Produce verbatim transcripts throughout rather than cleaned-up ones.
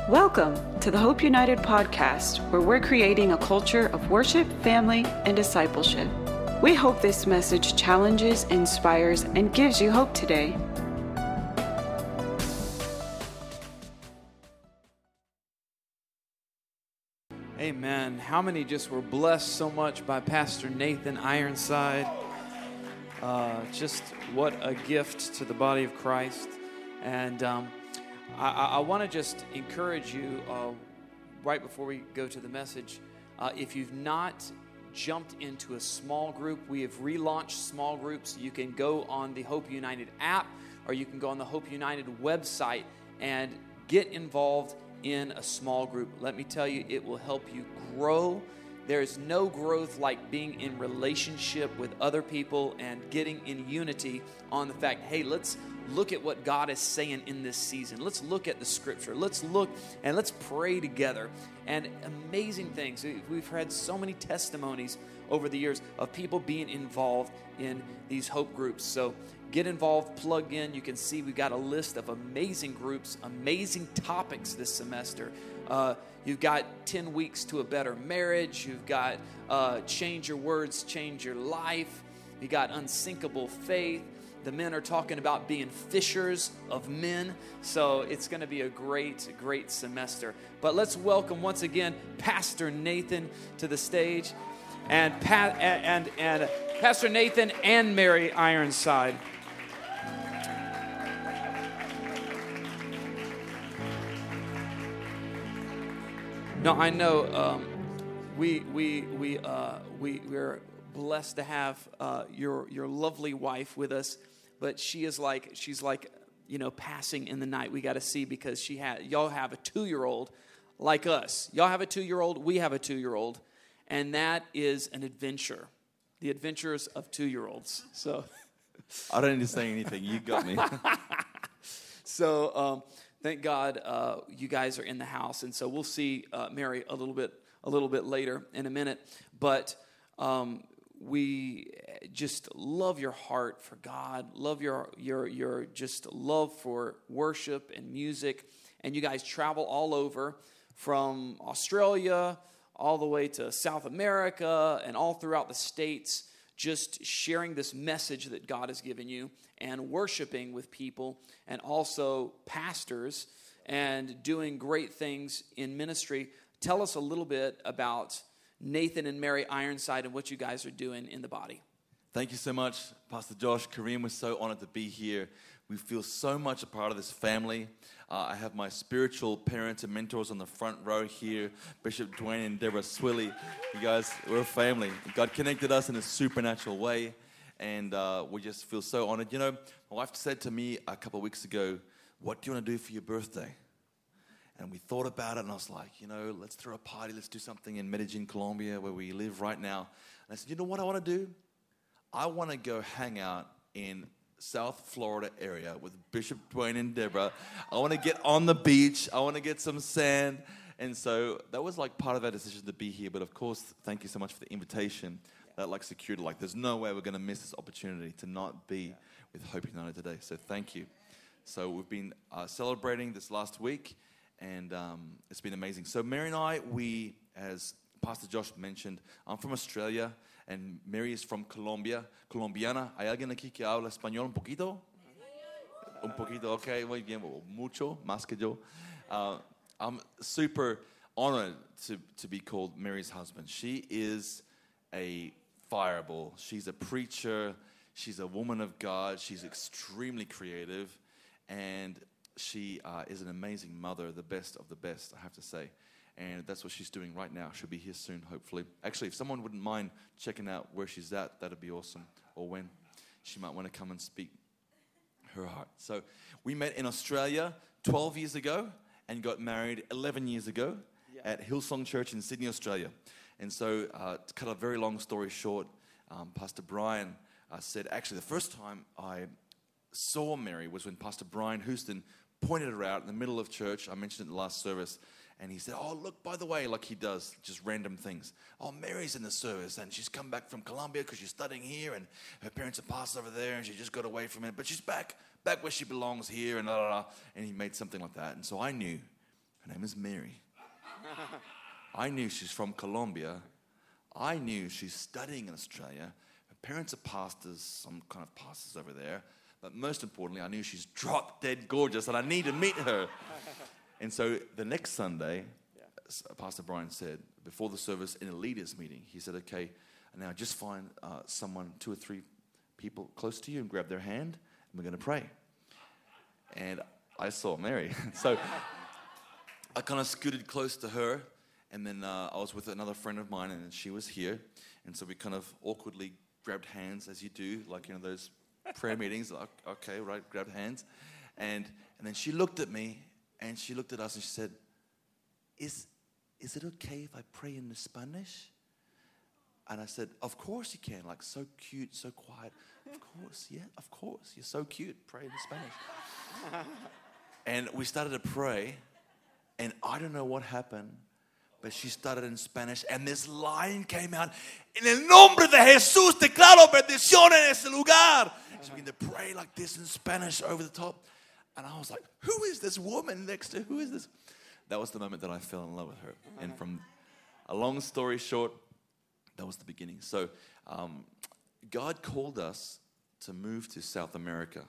Welcome to the Hope United podcast, where we're creating a culture of worship, family, and discipleship. We hope this message challenges, inspires, and gives you hope today. Amen. How many just were blessed so much by Pastor Nathan Ironside? Uh, just what a gift to the body of Christ. And um, I, I want to just encourage you, uh, right before we go to the message, uh, if you've not jumped into a small group, we have relaunched small groups. You can go on the Hope United app, or you can go on the Hope United website and get involved in a small group. Let me tell you, it will help you grow. There is no growth like being in relationship with other people and getting in unity on the fact, hey, let's look at what God is saying in this season. Let's look at the scripture. Let's look and let's pray together. And amazing things. We've had so many testimonies over the years of people being involved in these hope groups. So get involved, plug in. You can see we've got a list of amazing groups, amazing topics this semester. Uh, you've got ten weeks to a better marriage. You've got uh, change your words, change your life. You got unsinkable faith. The men are talking about being fishers of men. So it's going to be a great, great semester. But let's welcome once again Pastor Nathan to the stage. And, Pat, and, and, and Pastor Nathan and Mary Ironside. No, I know um, we we we uh, we we're blessed to have uh, your your lovely wife with us, but she is like she's like you know passing in the night. We got to see because she had y'all have a two-year-old like us. Y'all have a two-year-old. We have a two-year-old, and that is an adventure. The adventures of two-year-olds. So I don't need to say anything. You got me. so. Um, Thank God uh, you guys are in the house, and so we'll see uh, Mary a little bit a little bit later in a minute. But um, we just love your heart for God, love your your your just love for worship and music, and you guys travel all over from Australia all the way to South America and all throughout the States, just sharing this message that God has given you and worshiping with people and also pastors and doing great things in ministry. Tell us a little bit about Nathan and Mary Ironside and what you guys are doing in the body. Thank you so much, Pastor Josh. Kareem, we're so honored to be here. We feel so much a part of this family. Uh, I have my spiritual parents and mentors on the front row here, Bishop Dwayne and Deborah Swilly. You guys, we're a family. God connected us in a supernatural way, and uh, we just feel so honored. You know, my wife said to me a couple of weeks ago, what do you want to do for your birthday? And we thought about it, and I was like, you know, let's throw a party. Let's do something in Medellin, Colombia, where we live right now. And I said, you know what I want to do? I want to go hang out in South Florida area with Bishop Dwayne and Deborah. I want to get on the beach. I want to get some sand. And so that was like part of our decision to be here. But of course, thank you so much for the invitation. That like secured, like there's no way we're going to miss this opportunity to not be yeah. with Hope United today. So thank you. So we've been uh, celebrating this last week, and um, it's been amazing. So Mary and I, we, as Pastor Josh mentioned, I'm from Australia, and Mary is from Colombia. Colombiana. ¿Hay alguien aquí que habla español un poquito? Un poquito, okay, muy bien, mucho, más que yo. Uh, I'm super honored to, to be called Mary's husband. She is a fireball. She's a preacher. She's a woman of God. She's extremely creative, and she uh, is an amazing mother, the best of the best, I have to say. And that's what she's doing right now. She'll be here soon, hopefully. Actually, if someone wouldn't mind checking out where she's at, that'd be awesome. Or when. She might want to come and speak her heart. So we met in Australia twelve years ago and got married eleven years ago yeah. at Hillsong Church in Sydney, Australia. And so uh, to cut a very long story short, um, Pastor Brian uh, said, actually, the first time I saw Mary was when Pastor Brian Houston pointed her out in the middle of church. I mentioned it in the last service. And he said, oh, look, by the way, like he does, just random things. Oh, Mary's in the service, and she's come back from Colombia because she's studying here, and her parents are pastors over there, and she just got away from it. But she's back, back where she belongs here, and da, da, da. And he made something like that. And so I knew Her name is Mary. I knew she's from Colombia. I knew she's studying in Australia. Her parents are pastors, some kind of pastors over there. But most importantly, I knew she's drop dead gorgeous and I need to meet her. And so the next Sunday, yeah. Pastor Brian said, before the service in a leaders meeting, he said, okay, now just find uh, someone, two or three people close to you and grab their hand and we're going to pray. And I saw Mary. So I kind of scooted close to her. And then uh, I was with another friend of mine, and she was here. And so we kind of awkwardly grabbed hands, as you do, like, you know, those prayer meetings. Like, okay, right, grabbed hands. And and then she looked at me, and she looked at us, and she said, is, is it okay if I pray in Spanish? And I said, of course you can. Like, so cute, so quiet. Of course, yeah, of course. You're so cute. Pray in Spanish. And we started to pray, and I don't know what happened. But she started in Spanish, and this line came out. En el nombre de Jesús, declaro bendición en ese lugar. She began to pray like this in Spanish over the top. And I was like, who is this woman next to, who is this? That was the moment that I fell in love with her. And from a long story short, that was the beginning. So um, God called us to move to South America.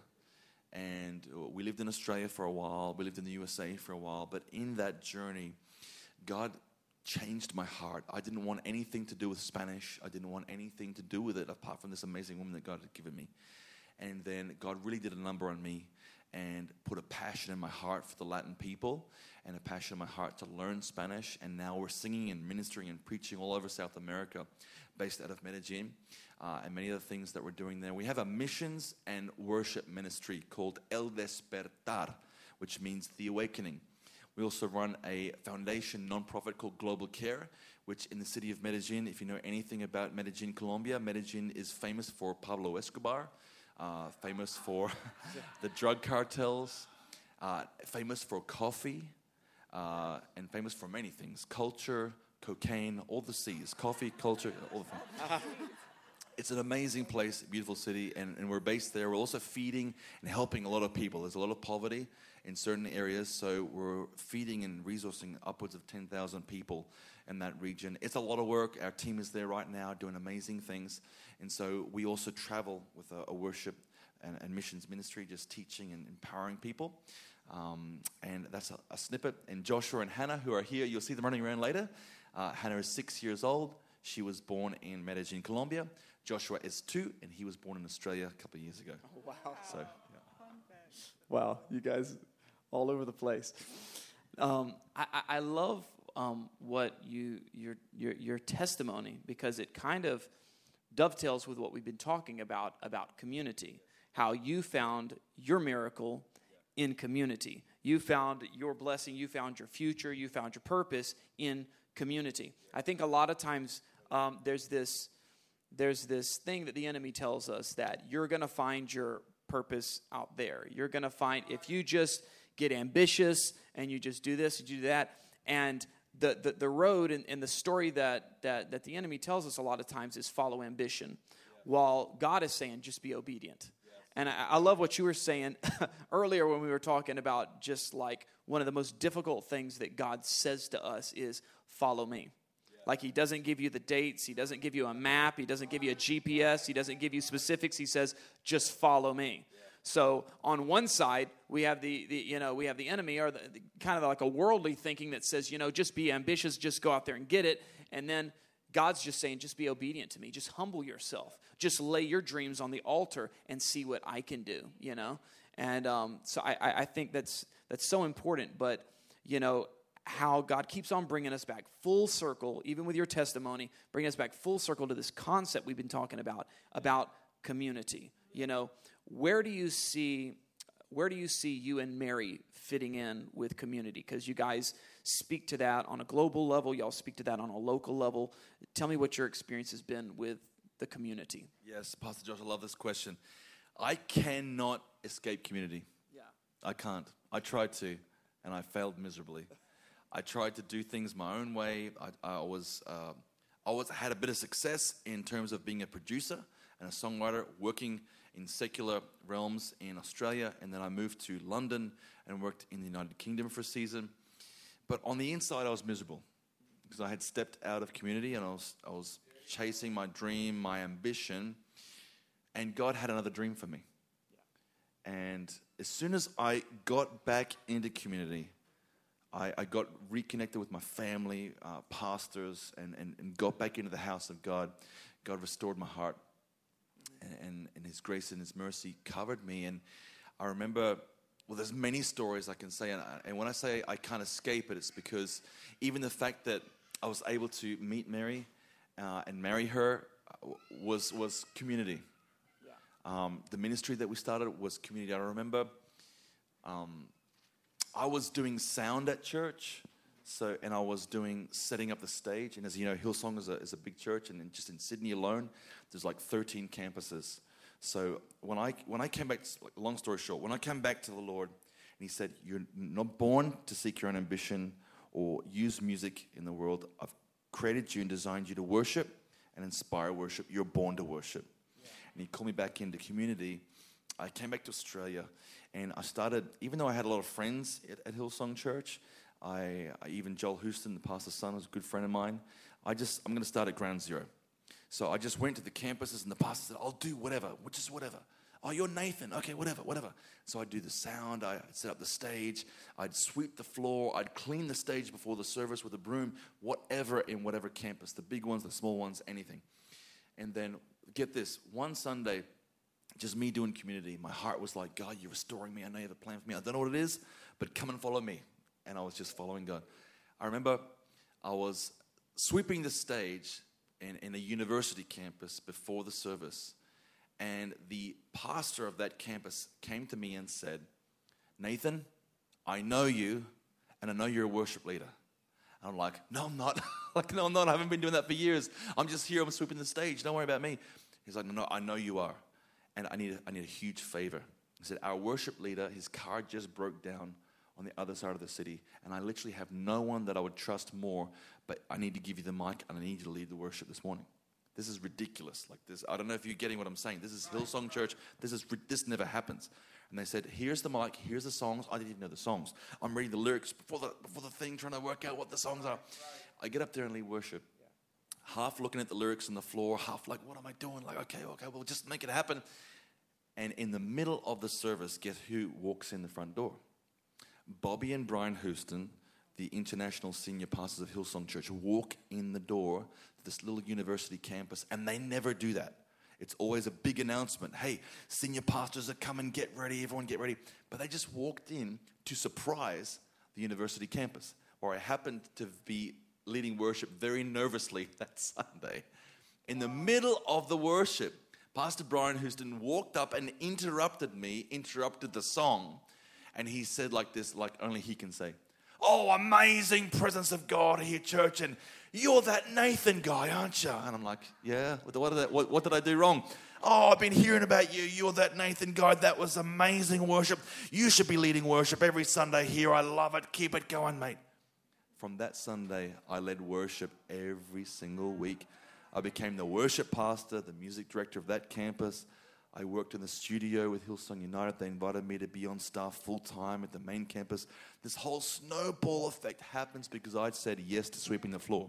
And we lived in Australia for a while. We lived in the U S A for a while. But in that journey, God changed my heart. I didn't want anything to do with Spanish. I didn't want anything to do with it apart from this amazing woman that God had given me. And then God really did a number on me and put a passion in my heart for the Latin people and a passion in my heart to learn Spanish. And now we're singing and ministering and preaching all over South America, based out of Medellin, uh, and many other things that we're doing there. We have a missions and worship ministry called El Despertar, which means the awakening. We also run a foundation nonprofit called Global Care, which in the city of Medellin, if you know anything about Medellin, Colombia, Medellin is famous for Pablo Escobar, uh, famous for the drug cartels, uh, famous for coffee, uh, and famous for many things. Culture, cocaine, all the C's. Coffee, culture, all the things. It's an amazing place, beautiful city, and, and we're based there. We're also feeding and helping a lot of people. There's a lot of poverty in certain areas, so we're feeding and resourcing upwards of ten thousand people in that region. It's a lot of work. Our team is there right now doing amazing things, and so we also travel with a, a worship and, and missions ministry, just teaching and empowering people. Um, and that's a, a snippet. And Joshua and Hannah, who are here, you'll see them running around later. Uh, Hannah is six years old. She was born in Medellin, Colombia. Joshua is two, and he was born in Australia a couple of years ago. Oh, wow. So, yeah. Wow, you guys all over the place. Um, I, I love um, what you your, your your testimony, because it kind of dovetails with what we've been talking about, about community, how you found your miracle in community. You found your blessing, you found your future, you found your purpose in community. I think a lot of times um, there's this there's this thing that the enemy tells us, that you're going to find your purpose out there. You're going to find, if you just get ambitious and you just do this, you do that, and the the, the road and, and the story that, that that the enemy tells us a lot of times is follow ambition, while God is saying just be obedient. And I, I love what you were saying earlier when we were talking about just like one of the most difficult things that God says to us is follow me. Like he doesn't give you the dates. He doesn't give you a map. He doesn't give you a G P S. He doesn't give you specifics. He says, just follow me. So on one side, we have the, the you know, we have the enemy, or the, the kind of like a worldly thinking that says, you know, just be ambitious, just go out there and get it. And then God's just saying, just be obedient to me. Just humble yourself. Just lay your dreams on the altar and see what I can do, you know. And um, so I, I think that's that's so important. But, you know, how God keeps on bringing us back full circle, even with your testimony, bringing us back full circle to this concept we've been talking about, about community. You know, where do you see, where do you see you and Mary fitting in with community? Because you guys speak to that on a global level. Y'all speak to that on a local level. Tell me what your experience has been with the community. Yes, Pastor Josh, I love this question. I cannot escape community. Yeah. I can't. I tried to, and I failed miserably. I tried to do things my own way. I, I was, uh, I was had a bit of success in terms of being a producer and a songwriter, working in secular realms in Australia, and then I moved to London and worked in the United Kingdom for a season. But on the inside, I was miserable because I had stepped out of community and I was I was chasing my dream, my ambition, and God had another dream for me. And as soon as I got back into community, I, I got reconnected with my family, uh, pastors, and, and, and got back into the house of God. God restored my heart, and, and, and His grace and His mercy covered me. And I remember, well, there's many stories I can say, and, I, and when I say I can't escape it, it's because even the fact that I was able to meet Mary uh, and marry her was was community. Um, the ministry that we started was community. I remember um, I was doing sound at church, so and I was doing setting up the stage. And as you know, Hillsong is a, is a big church, and in, just in Sydney alone, there's like thirteen campuses. So when I when I came back, long story short, when I came back to the Lord, and He said, "You're not born to seek your own ambition or use music in the world. I've created you and designed you to worship and inspire worship. You're born to worship." And He called me back into community. I came back to Australia, and I started, even though I had a lot of friends at, at Hillsong Church, I, I even Joel Houston, the pastor's son, was a good friend of mine. I just, I'm going to start at ground zero. So I just went to the campuses, and the pastor said, "I'll do whatever, which is whatever. Oh, you're Nathan. Okay, whatever, whatever." So I'd do the sound, I'd set up the stage, I'd sweep the floor, I'd clean the stage before the service with a broom, whatever in whatever campus, the big ones, the small ones, anything. And then, get this, one Sunday, just me doing community, my heart was like, "God, you're restoring me. I know you have a plan for me. I don't know what it is, but come and follow me." And I was just following God. I remember I was sweeping the stage in, in a university campus before the service, and the pastor of that campus came to me and said, "Nathan, I know you, and I know you're a worship leader." And I'm like, "No, I'm not." Like, "No, I'm not. I haven't been doing that for years. I'm just here. I'm sweeping the stage. Don't worry about me." He's like, "No, no, I know you are. And I need a, I need a huge favor." He said, "Our worship leader, his car just broke down on the other side of the city. And I literally have no one that I would trust more. But I need to give you the mic, and I need you to lead the worship this morning." This is ridiculous. Like this, I don't know if you're getting what I'm saying. This is Hillsong Church. This is this never happens. And they said, "Here's the mic. Here's the songs." I didn't even know the songs. I'm reading the lyrics before the before the thing, trying to work out what the songs are. I get up there and lead worship, half looking at the lyrics on the floor, half like, "What am I doing?" Like, okay, okay, we'll just make it happen. And in the middle of the service, guess who walks in the front door? Bobby and Brian Houston, the international senior pastors of Hillsong Church, walk in the door to this little university campus, and they never do that. It's always a big announcement. "Hey, senior pastors are coming, get ready, everyone get ready." But they just walked in to surprise the university campus, where I happened to be leading worship very nervously that Sunday. In the middle of the worship, Pastor Brian Houston walked up and interrupted me, interrupted the song, and he said like this, like only he can say, "Oh, amazing presence of God here, church, and you're that Nathan guy, aren't you?" And I'm like, "Yeah, what, what, did, I, what, what did I do wrong?" "Oh, I've been hearing about you. You're that Nathan guy. That was amazing worship. You should be leading worship every Sunday here. I love it. Keep it going, mate." From that Sunday, I led worship every single week. I became the worship pastor, the music director of that campus. I worked in the studio with Hillsong United. They invited me to be on staff full-time at the main campus. This whole snowball effect happens because I said yes to sweeping the floor.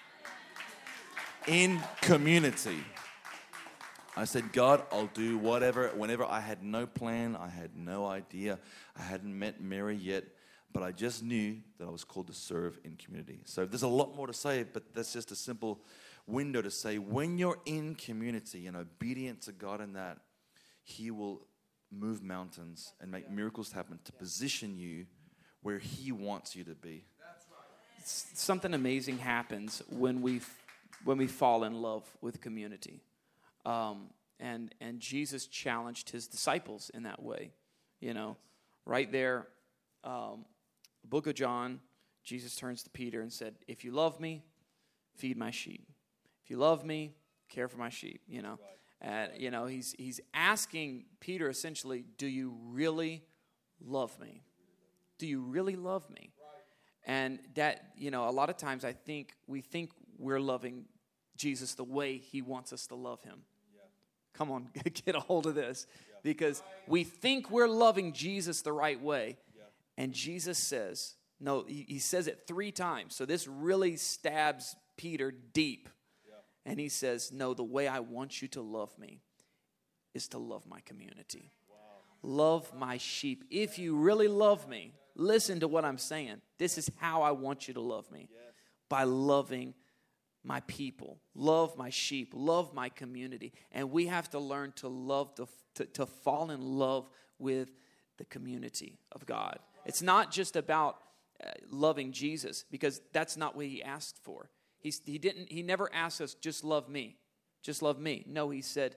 In community. I said, "God, I'll do whatever." Whenever I had no plan, I had no idea. I hadn't met Mary yet. But I just knew that I was called to serve in community. So there's a lot more to say, but that's just a simple window to say when you're in community and obedient to God in that, He will move mountains and make miracles happen to position you where He wants you to be. Something amazing happens when we when we fall in love with community. Um, and and Jesus challenged His disciples in that way. You know, right there, um, Book of John, Jesus turns to Peter and said, "If you love me, feed my sheep. If you love me, care for my sheep." You know, and you know he's he's asking Peter essentially, "Do you really love me? Do you really love me?" And that, you know, a lot of times I think we think we're loving Jesus the way He wants us to love Him. Yeah. Come on, get a hold of this. Yeah. Because we think we're loving Jesus the right way. Yeah. And Jesus says, No, he, he says it three times. So this really stabs Peter deep. Yeah. And he says, no, the way I want you to love me is to love my community. Wow. Love my sheep. If you really love me, listen to what I'm saying. This is how I want you to love me. Yes. By loving my people, love my sheep, love my community. And we have to learn to love, the, to, to fall in love with the community of God. It's not just about uh, loving Jesus, because that's not what he asked for. He's, he didn't. He never asked us, just love me, just love me. No, he said,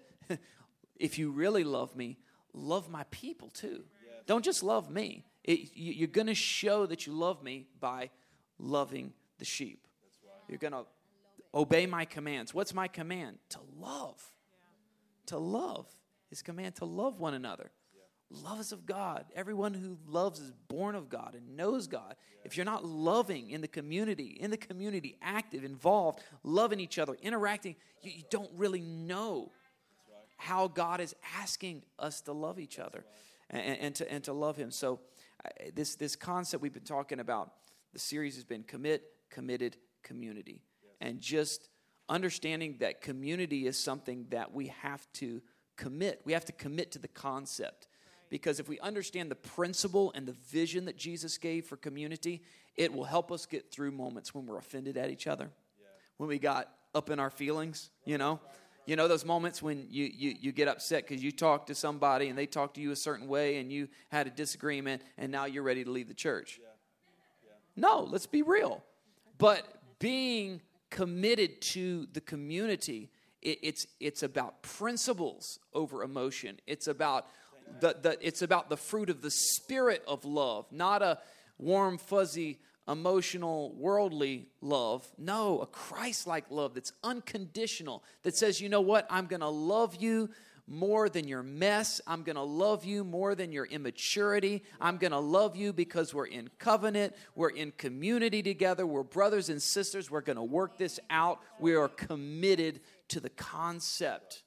if you really love me, love my people too. Yes. Don't just love me. It, you, you're going to show that you love me by loving the sheep. That's right. You're going to obey my commands. What's my command? To love. Yeah. To love. His command to love one another. Love is of God. Everyone who loves is born of God and knows God. Yeah. If you're not loving in the community, in the community, active, involved, loving each other, interacting, you, you don't really know right. how God is asking us to love each other right. and, and, to, and to love him. So uh, this, this concept we've been talking about, the series has been commit, committed, community. Yes. And just understanding that community is something that we have to commit. We have to commit to the concept. Because if we understand the principle and the vision that Jesus gave for community, it will help us get through moments when we're offended at each other, yeah. when we got up in our feelings, you know. You know those moments when you, you, you get upset because you talk to somebody and they talk to you a certain way and you had a disagreement and now you're ready to leave the church. Yeah. Yeah. No, let's be real. But being committed to the community, it, it's it's about principles over emotion. It's about The, the, it's about the fruit of the spirit of love, not a warm, fuzzy, emotional, worldly love. No, a Christ-like love that's unconditional, that says, you know what, I'm going to love you more than your mess. I'm going to love you more than your immaturity. I'm going to love you because we're in covenant. We're in community together. We're brothers and sisters. We're going to work this out. We are committed to the concept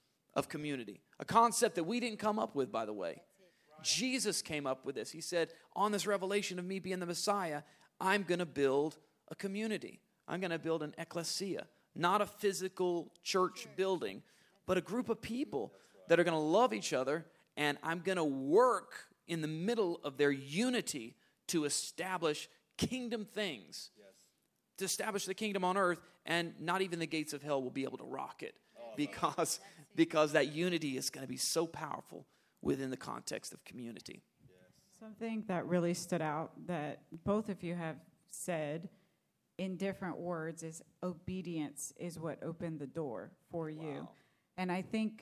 of community. A concept that we didn't come up with, by the way. Jesus came up with this. He said, on this revelation of me being the Messiah, I'm going to build a community. I'm going to build an ecclesia. Not a physical church building, but a group of people that are going to love each other, and I'm going to work in the middle of their unity to establish kingdom things. To establish the kingdom on earth, and not even the gates of hell will be able to rock it. Because, because that unity is going to be so powerful within the context of community. Something that really stood out that both of you have said in different words is obedience is what opened the door for you. Wow. And I think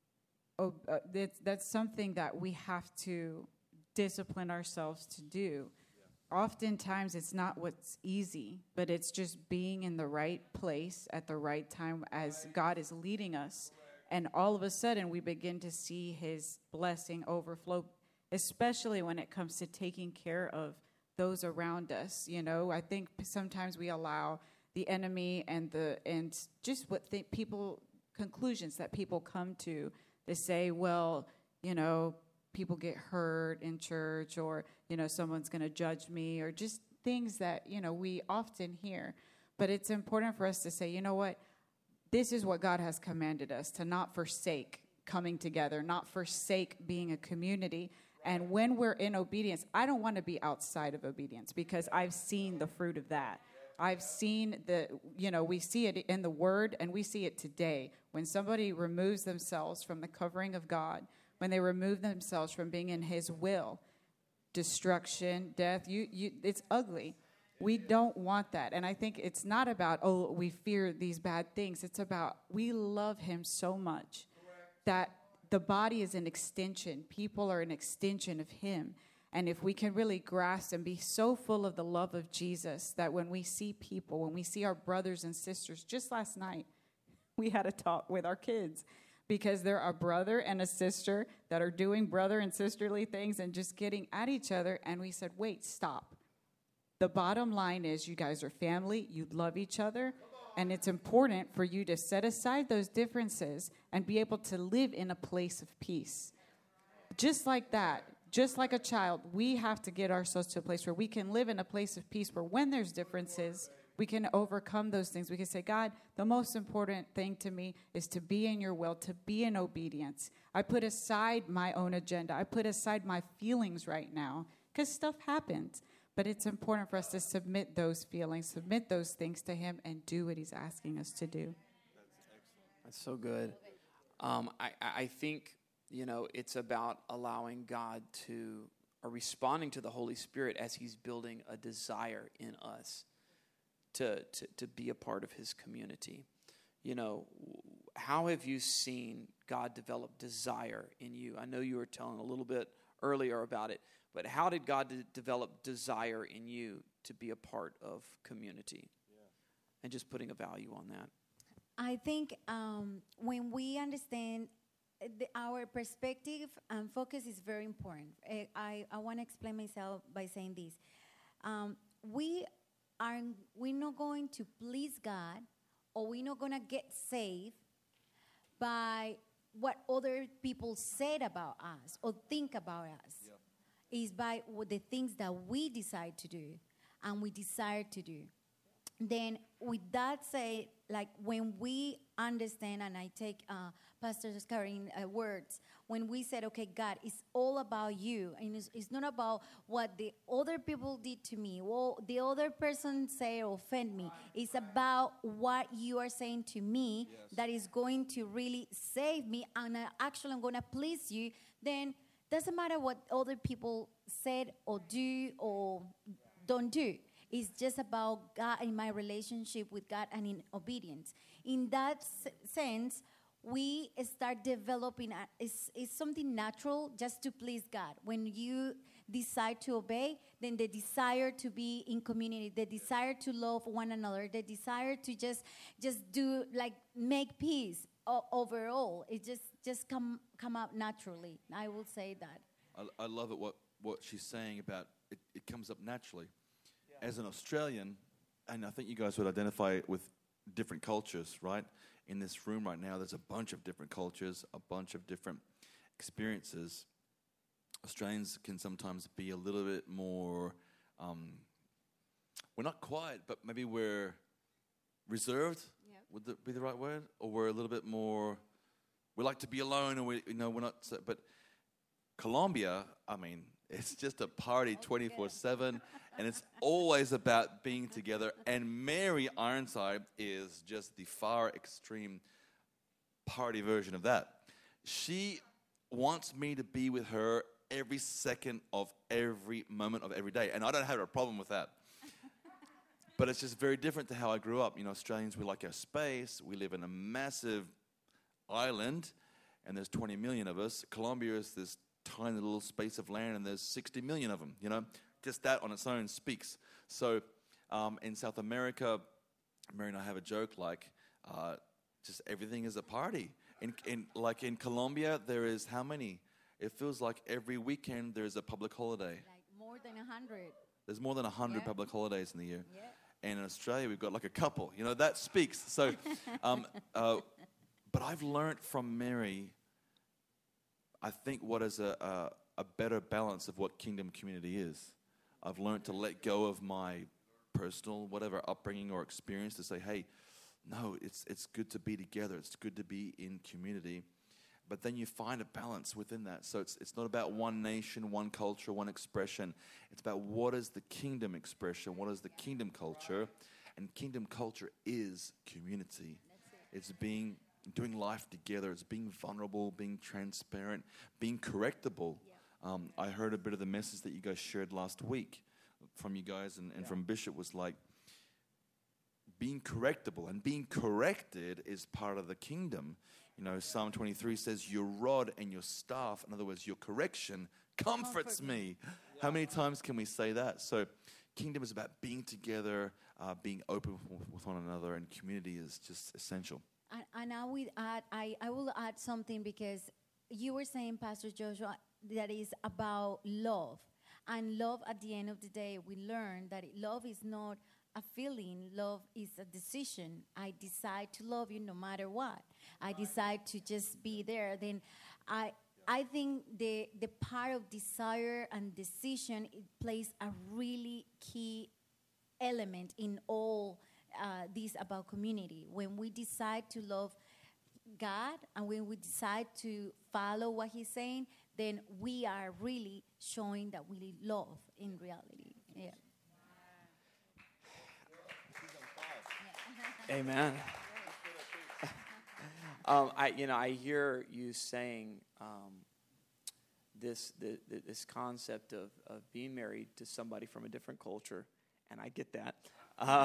oh, uh, that's, that's something that we have to discipline ourselves to do. Oftentimes, it's not what's easy, but it's just being in the right place at the right time as God is leading us. And all of a sudden, we begin to see his blessing overflow, especially when it comes to taking care of those around us. You know, I think sometimes we allow the enemy and the and just what the people, conclusions that people come to, to say, well, you know, people get hurt in church, or, you know, someone's going to judge me, or just things that, you know, we often hear. But it's important for us to say, you know what, this is what God has commanded us, to not forsake coming together, not forsake being a community. And when we're in obedience, I don't want to be outside of obedience, because I've seen the fruit of that. I've seen the, you know, we see it in the Word, and we see it today. When somebody removes themselves from the covering of God, when they remove themselves from being in his will, destruction, death, you, you, it's ugly. We don't want that. And I think it's not about, oh, we fear these bad things. It's about we love him so much that the body is an extension. People are an extension of him. And if we can really grasp and be so full of the love of Jesus that when we see people, when we see our brothers and sisters, just last night, we had a talk with our kids, because they're a brother and a sister that are doing brother and sisterly things and just getting at each other. And we said, wait, stop. The bottom line is you guys are family. You love each other. And it's important for you to set aside those differences and be able to live in a place of peace. Just like that, just like a child, we have to get ourselves to a place where we can live in a place of peace where when there's differences, we can overcome those things. We can say, God, the most important thing to me is to be in your will, to be in obedience. I put aside my own agenda. I put aside my feelings right now because stuff happens. But it's important for us to submit those feelings, submit those things to him, and do what he's asking us to do. That's so good. Um, I, I think, you know, it's about allowing God to, or responding to the Holy Spirit as he's building a desire in us to, to, to be a part of his community. You know, how have you seen God develop desire in you? I know you were telling a little bit earlier about it, but how did God de- develop desire in you to be a part of community? Yeah. And just putting a value on that. I think um, when we understand the, our perspective and focus is very important. I, I, I want to explain myself by saying this. Um, we are we're not going to please God, or we're not going to get saved by what other people said about us or think about us. Yeah. Is by the things that we decide to do and we desire to do. Then with that said, like when we understand, and I take uh, Pastor Karin's uh, words, when we said, okay, God, it's all about you, and it's, it's not about what the other people did to me, what the other person say or offend me. It's about what you are saying to me, yes, that is going to really save me, and I actually I'm going to please you. Then doesn't matter what other people said or do or don't do. It's just about God and my relationship with God and in obedience. In that s- sense, we start developing, a, it's, it's something natural just to please God. When you decide to obey, then the desire to be in community, the desire to love one another, the desire to just just do, like, make peace o- overall, it just, just come come up naturally. I will say that. I, I love it, what, what she's saying about it, it comes up naturally. As an Australian, and I think you guys would identify with different cultures, right? In this room right now, there's a bunch of different cultures, a bunch of different experiences. Australians can sometimes be a little bit more, um, we're not quiet, but maybe we're reserved, yep. Would that be the right word? Or we're a little bit more, we like to be alone, and we, you know, we're not, so, but Colombia, I mean, it's just a party twenty-four seven, and it's always about being together. And Mary Ironside is just the far extreme party version of that. She wants me to be with her every second of every moment of every day, and I don't have a problem with that. But it's just very different to how I grew up. You know, Australians, we like our space. We live in a massive island, and there's twenty million of us. Colombia is this tiny little space of land, and there's sixty million of them, you know. Just that on its own speaks. So um, in South America, Mary and I have a joke, like, uh, just everything is a party. In, in Like in Colombia, there is how many? It feels like every weekend there is a public holiday. Like more than a hundred. There's more than a hundred yeah. public holidays in the year. Yeah. And in Australia, we've got like a couple. You know, that speaks. So, um, uh, but I've learned from Mary, I think, what is a, a, a better balance of what kingdom community is. I've learned to let go of my personal, whatever, upbringing or experience to say, hey, no, it's it's good to be together. It's good to be in community. But then you find a balance within that. So it's it's not about one nation, one culture, one expression. It's about what is the kingdom expression, what is the kingdom culture. And kingdom culture is community. It's being... doing life together. It's being vulnerable, being transparent, being correctable. Yeah. Um, I heard a bit of the message that you guys shared last week from you guys and, and yeah. from Bishop was like, being correctable, and being corrected is part of the kingdom. You know, Psalm twenty-three says, your rod and your staff, in other words, your correction, comforts Comfort me. Yeah. How many times can we say that? So kingdom is about being together, uh, being open with one another, and community is just essential. And, and I will add, I, I will add something, because you were saying, Pastor Joshua, that is about love. And love, at the end of the day, we learn that it, love is not a feeling. Love is a decision. I decide to love you no matter what. I decide to just be there. Then I I think the the part of desire and decision, it plays a really key element in all uh, this about community. When we decide to love God and when we decide to follow what He's saying, then we are really showing that we love in reality. Yeah. Amen. um, I, you know, I hear you saying um, this the, the, this concept of, of being married to somebody from a different culture, and I get that. Uh,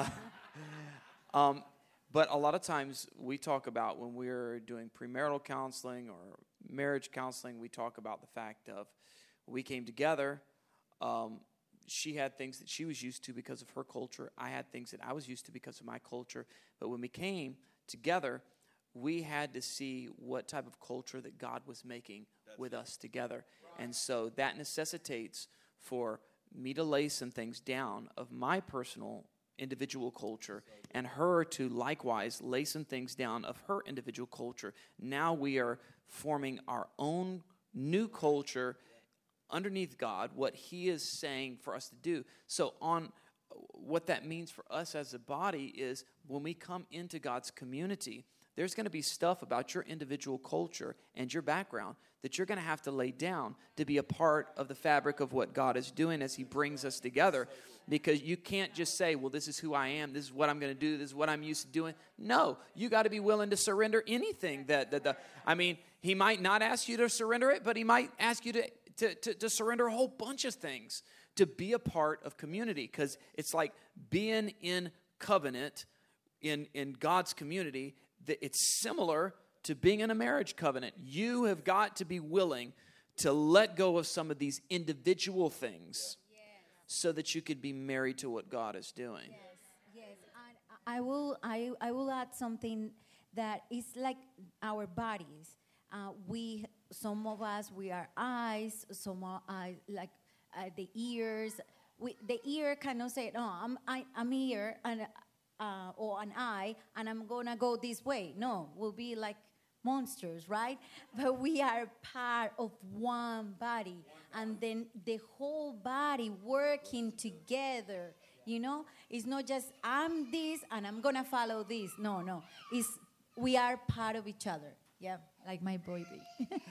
um, but a lot of times we talk about when we're doing premarital counseling or marriage counseling, we talk about the fact of we came together. Um, She had things that she was used to because of her culture. I had things that I was used to because of my culture. But when we came together, we had to see what type of culture that God was making That's with it. us together. Right. And so that necessitates for me to lay some things down of my personal individual culture and her to likewise lay some things down of her individual culture. Now we are forming our own new culture underneath God, what He is saying for us to do. So on what that means for us as a body is when we come into God's community, there's going to be stuff about your individual culture and your background that you're going to have to lay down to be a part of the fabric of what God is doing as He brings us together. Because you can't just say, well, this is who I am, this is what I'm going to do, this is what I'm used to doing. No, you got to be willing to surrender anything that, that the, I mean, He might not ask you to surrender it, but He might ask you to To, to, to surrender a whole bunch of things to be a part of community, because it's like being in covenant in, in God's community. That it's similar to being in a marriage covenant. You have got to be willing to let go of some of these individual things yes. so that you could be married to what God is doing. Yes, yes. I, I will. I, I will add something that is like our bodies. Uh, we, some of us, we are eyes, some are uh, like uh, the ears. We, the ear cannot say, no, I'm, I, I'm ear and, uh, or an eye, and I'm going to go this way. No, we'll be like monsters, right? But we are part of one body, and then the whole body working together, you know? It's not just, I'm this, and I'm going to follow this. No, no. It's, we are part of each other. Yeah, like my baby.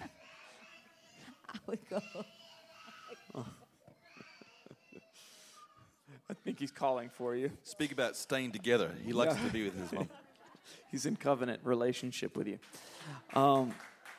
I would go. Oh. I think he's calling for you. Speak about staying together. He likes yeah. to be with his mom. He's in covenant relationship with you. Um,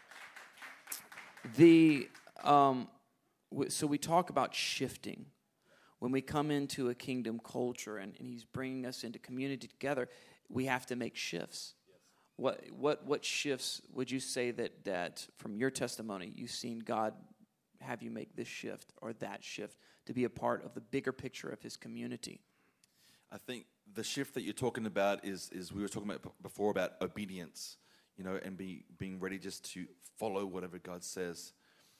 the um, w- so we talk about shifting. When we come into a kingdom culture and, and He's bringing us into community together, we have to make shifts. What what what shifts would you say that, that from your testimony you've seen God have you make this shift or that shift to be a part of the bigger picture of His community? I think the shift that you're talking about is is we were talking about before about obedience, you know, and be, being ready just to follow whatever God says.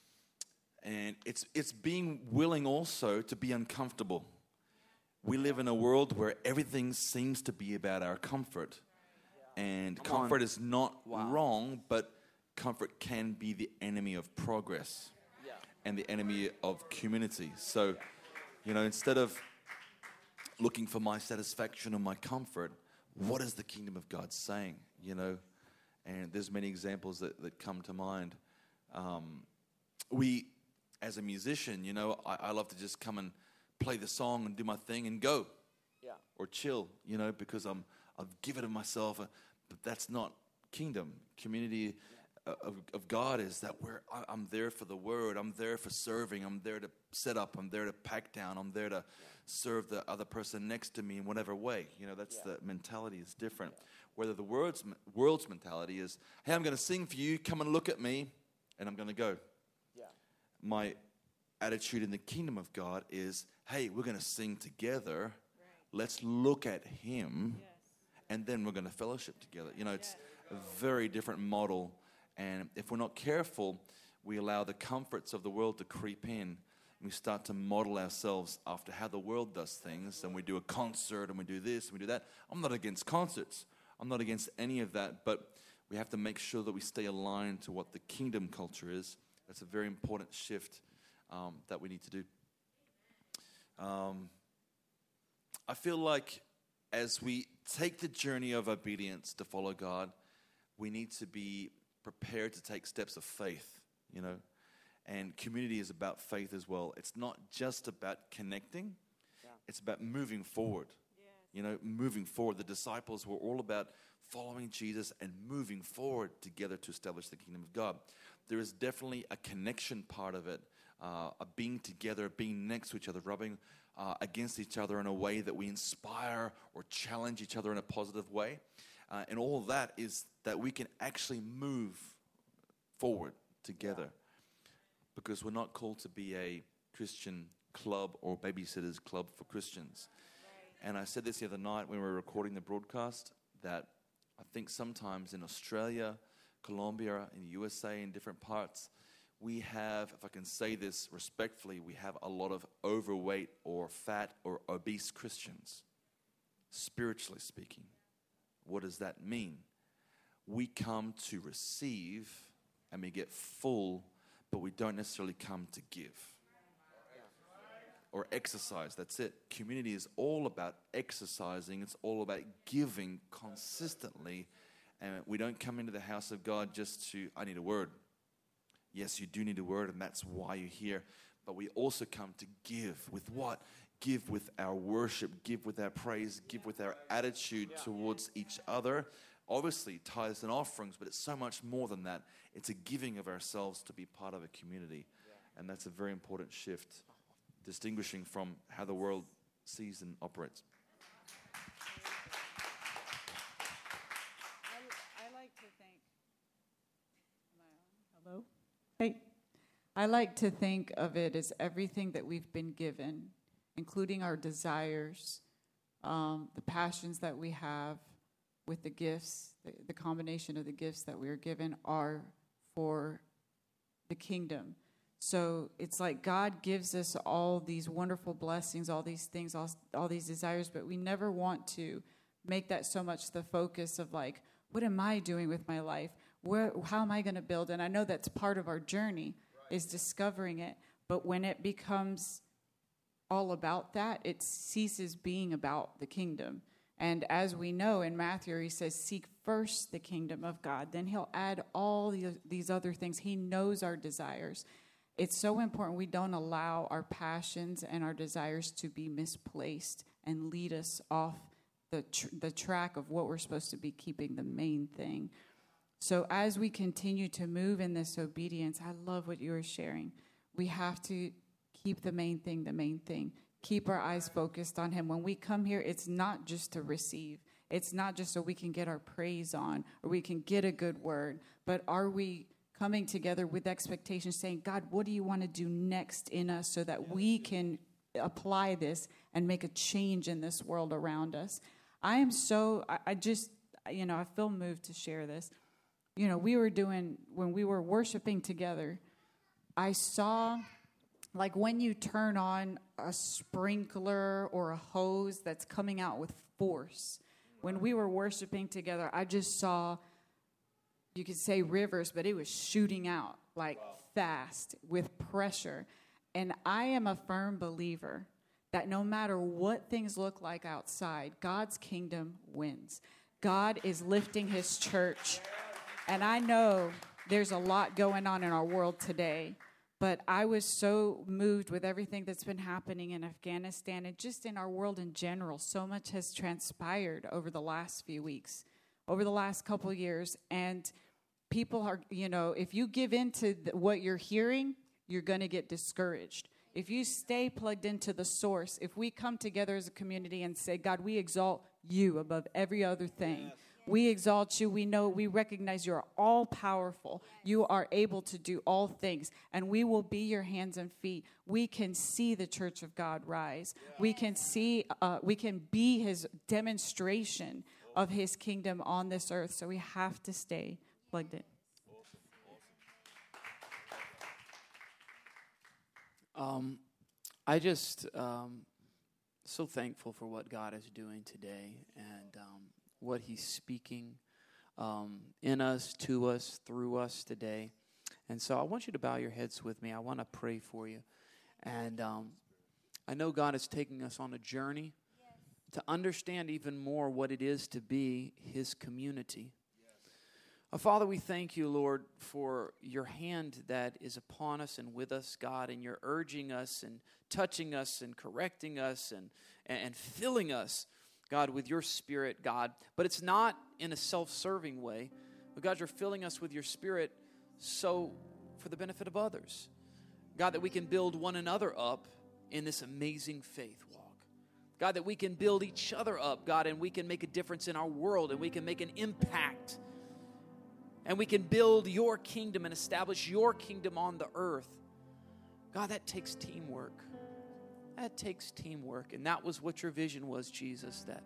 And it's it's being willing also to be uncomfortable. We live in a world where everything seems to be about our comfort. And Come comfort on. is not wow. wrong, but comfort can be the enemy of progress yeah. and the enemy of community. So, you know, instead of looking for my satisfaction or my comfort, what is the kingdom of God saying, you know? And there's many examples that, that come to mind. Um, we, as a musician, you know, I, I love to just come and play the song and do my thing and go. Yeah. Or chill, you know, because I'm, I've given of myself, uh, but that's not kingdom. Community uh, of, of God is that we're, I, I'm there for the word. I'm there for serving. I'm there to set up. I'm there to pack down. I'm there to yeah. serve the other person next to me in whatever way. You know, that's yeah. the mentality is different. Yeah. Whether the world's, world's mentality is, hey, I'm going to sing for you. Come and look at me, and I'm going to go. Yeah. My attitude in the kingdom of God is, hey, we're going to sing together. Right. Let's look at Him. Yes. And then we're going to fellowship together. You know, it's a very different model. And if we're not careful, we allow the comforts of the world to creep in. And we start to model ourselves after how the world does things. And we do a concert and we do this and we do that. I'm not against concerts. I'm not against any of that. But we have to make sure that we stay aligned to what the kingdom culture is. That's a very important shift um, that we need to do. Um, I feel like as we take the journey of obedience to follow God, we need to be prepared to take steps of faith, you know. And community is about faith as well. It's not just about connecting. Yeah. It's about moving forward. Yes. You know, moving forward. The disciples were all about following Jesus and moving forward together to establish the kingdom of God. There is definitely a connection part of it, uh, a being together, being next to each other, rubbing uh, against each other in a way that we inspire or challenge each other in a positive way. Uh, and all of that is that we can actually move forward together. Yeah. Because we're not called to be a Christian club or babysitters club for Christians. Right. And I said this the other night when we were recording the broadcast, that I think sometimes in Australia, Colombia, in the U S A, in different parts, we have, if I can say this respectfully, we have a lot of overweight or fat or obese Christians, spiritually speaking. What does that mean? We come to receive and we get full, but we don't necessarily come to give or exercise. That's it. Community is all about exercising. It's all about giving consistently. And we don't come into the house of God just to, I need a word. Yes, you do need a word, and that's why you're here. But we also come to give. With what? Give with our worship, give with our praise, give with our attitude towards each other. Obviously, tithes and offerings, but it's so much more than that. It's a giving of ourselves to be part of a community. Yeah. And that's a very important shift, distinguishing from how the world sees and operates. I, I like to think, am I on? Hello? Hey. I like to think of it as everything that we've been given, including our desires, um, the passions that we have, with the gifts, the, the combination of the gifts that we are given are for the kingdom. So it's like God gives us all these wonderful blessings, all these things, all, all these desires, but we never want to make that so much the focus of like, what am I doing with my life? Where, how am I going to build? And I know that's part of our journey, right, is discovering it. But when it becomes all about that, it ceases being about the kingdom. And as we know in Matthew, he says, seek first the kingdom of God. Then he'll add all the, these other things. He knows our desires. It's so important we don't allow our passions and our desires to be misplaced and lead us off the tr- the track of what we're supposed to be keeping the main thing. So as we continue to move in this obedience, I love what you were sharing. We have to keep the main thing the main thing. Keep our eyes focused on him. When we come here, it's not just to receive. It's not just so we can get our praise on or we can get a good word. But are we coming together with expectations saying, God, what do you want to do next in us so that we can apply this and make a change in this world around us? I am so, I, I just, you know, I feel moved to share this. You know, we were doing, when we were worshiping together, I saw... like when you turn on a sprinkler or a hose that's coming out with force. When we were worshiping together, I just saw, you could say rivers, but it was shooting out like wow. fast with pressure. And I am a firm believer that no matter what things look like outside, God's kingdom wins. God is lifting his church. And I know there's a lot going on in our world today. But I was so moved with everything that's been happening in Afghanistan and just in our world in general. So much has transpired over the last few weeks, over the last couple years. And people are, you know, if you give in to the, what you're hearing, you're going to get discouraged. If you stay plugged into the source, if we come together as a community and say, God, we exalt you above every other thing. Yes. We exalt you. We know, we recognize you are all powerful. You are able to do all things. And we will be your hands and feet. We can see the church of God rise. We can see, uh, we can be his demonstration of his kingdom on this earth. So we have to stay plugged in. Um, I just um, so thankful for what God is doing today and um, what he's speaking um, in us, to us, through us today. And so I want you to bow your heads with me. I want to pray for you. And um, I know God is taking us on a journey to understand even more what it is to be His community. Uh, Father, we thank you, Lord, for your hand that is upon us and with us, God, and you're urging us and touching us and correcting us and, and filling us, God, with your Spirit, God. But it's not in a self-serving way. But God, you're filling us with your Spirit so for the benefit of others. God, that we can build one another up in this amazing faith walk. God, that we can build each other up, God, and we can make a difference in our world, and we can make an impact. And we can build your kingdom and establish your kingdom on the earth. God, that takes teamwork. That takes teamwork. And that was what your vision was, Jesus, that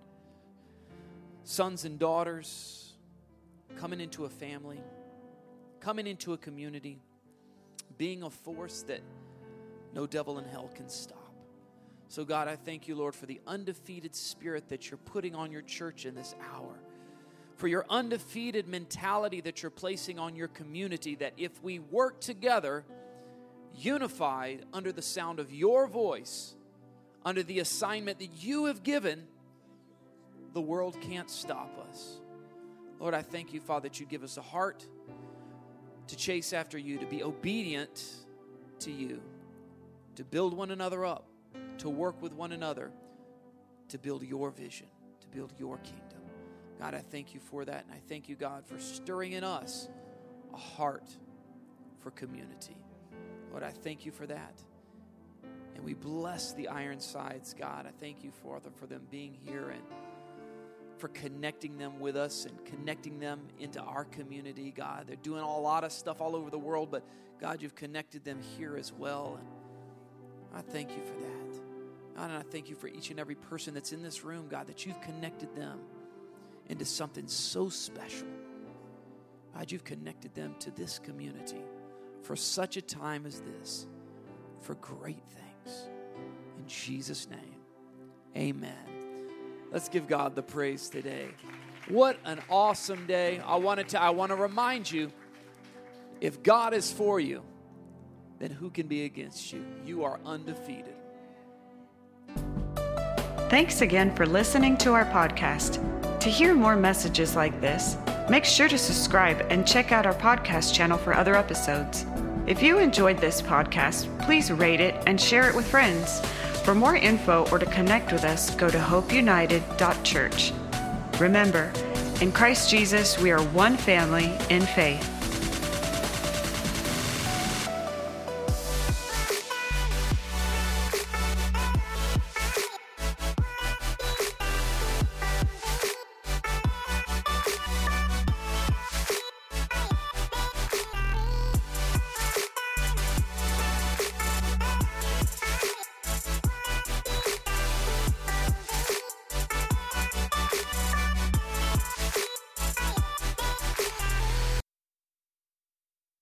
sons and daughters coming into a family, coming into a community, being a force that no devil in hell can stop. So God, I thank you, Lord, for the undefeated spirit that you're putting on your church in this hour. For your undefeated mentality that you're placing on your community, that if we work together, unified under the sound of your voice, under the assignment that you have given, the world can't stop us. Lord, I thank you, Father, that you give us a heart to chase after you, to be obedient to you, to build one another up, to work with one another, to build your vision, to build your kingdom. God, I thank you for that, and I thank you, God, for stirring in us a heart for community. Lord, I thank you for that. And we bless the Ironsides, God. I thank you, Father, for them being here and for connecting them with us and connecting them into our community, God. They're doing a lot of stuff all over the world, but God, you've connected them here as well. And I thank you for that. God, and I thank you for each and every person that's in this room, God, that you've connected them into something so special. God, you've connected them to this community for such a time as this, for great things. In Jesus' name, amen. Let's give God the praise today. What an awesome day. I wanted to, I want to remind you, if God is for you, then who can be against you? You are undefeated. Thanks again for listening to our podcast. To hear more messages like this, make sure to subscribe and check out our podcast channel for other episodes. If you enjoyed this podcast, please rate it and share it with friends. For more info or to connect with us, go to hope united dot church. Remember, in Christ Jesus, we are one family in faith.